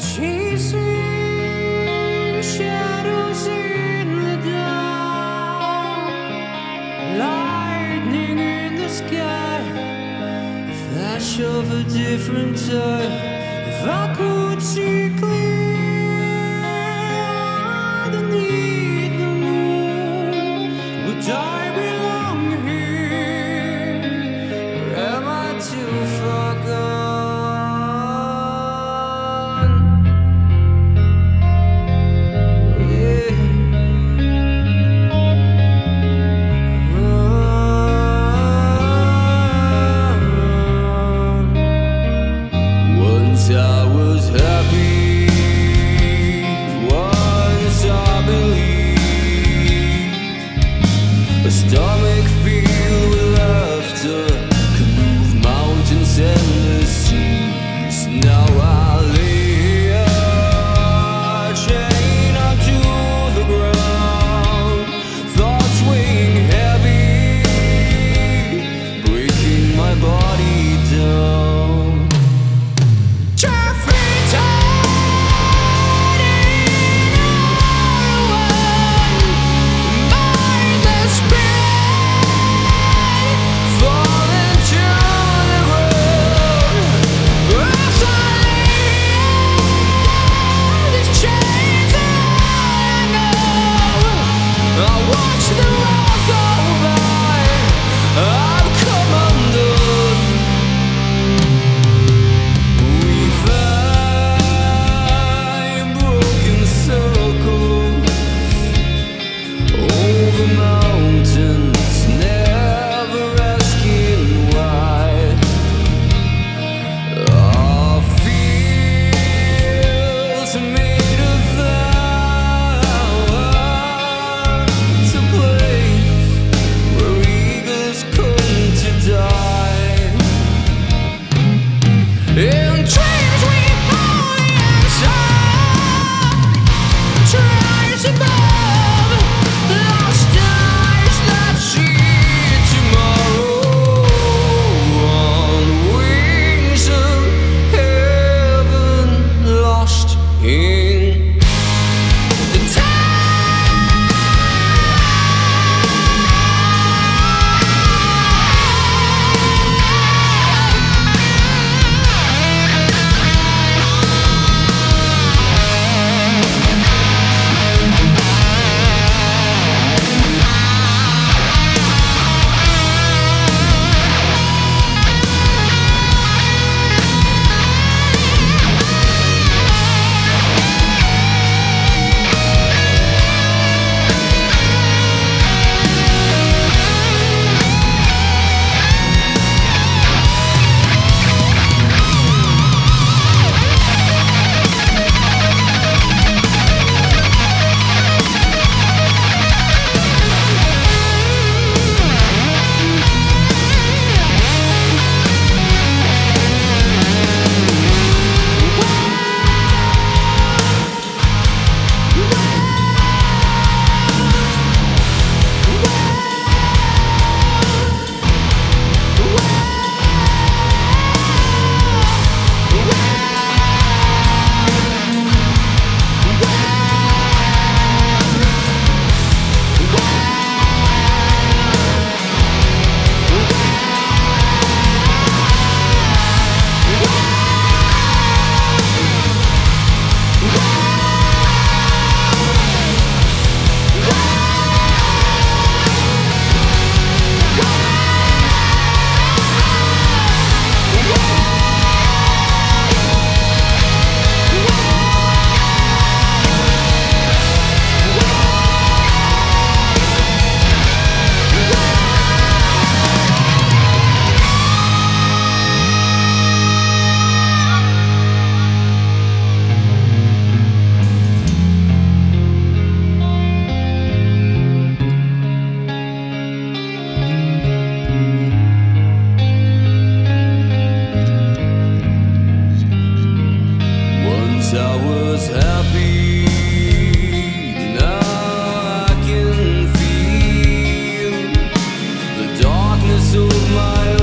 Chasing shadows in the dark, lightning in the sky, a flash of a different type. If I could see clear underneath the moon, would I belong here, or am I too far gone? Once I was happy, once I believed a stomach filled with laughter could move mountains and the seas. Now I lay here, chained onto the ground, thoughts weighing heavy, breaking my body down.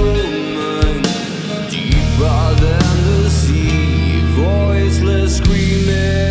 Scream me.